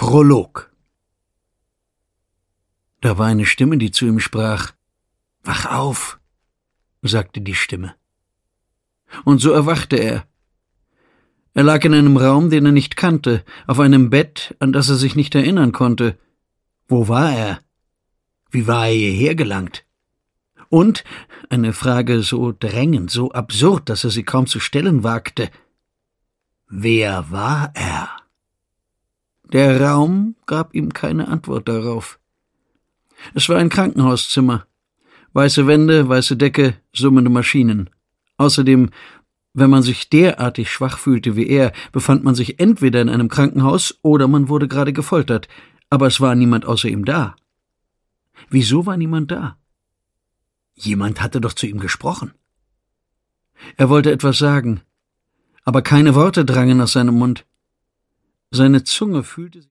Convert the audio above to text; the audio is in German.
Prolog. Da war eine Stimme, die zu ihm sprach. »Wach auf«, sagte die Stimme. Und so erwachte er. Er lag in einem Raum, den er nicht kannte, auf einem Bett, an das er sich nicht erinnern konnte. Wo war er? Wie war er hierher gelangt? Und, eine Frage so drängend, so absurd, dass er sie kaum zu stellen wagte, wer war er? Der Raum gab ihm keine Antwort darauf. Es war ein Krankenhauszimmer. Weiße Wände, weiße Decke, summende Maschinen. Außerdem, wenn man sich derartig schwach fühlte wie er, befand man sich entweder in einem Krankenhaus oder man wurde gerade gefoltert. Aber es war niemand außer ihm da. Wieso war niemand da? Jemand hatte doch zu ihm gesprochen. Er wollte etwas sagen, aber keine Worte drangen aus seinem Mund. Seine Zunge fühlte sich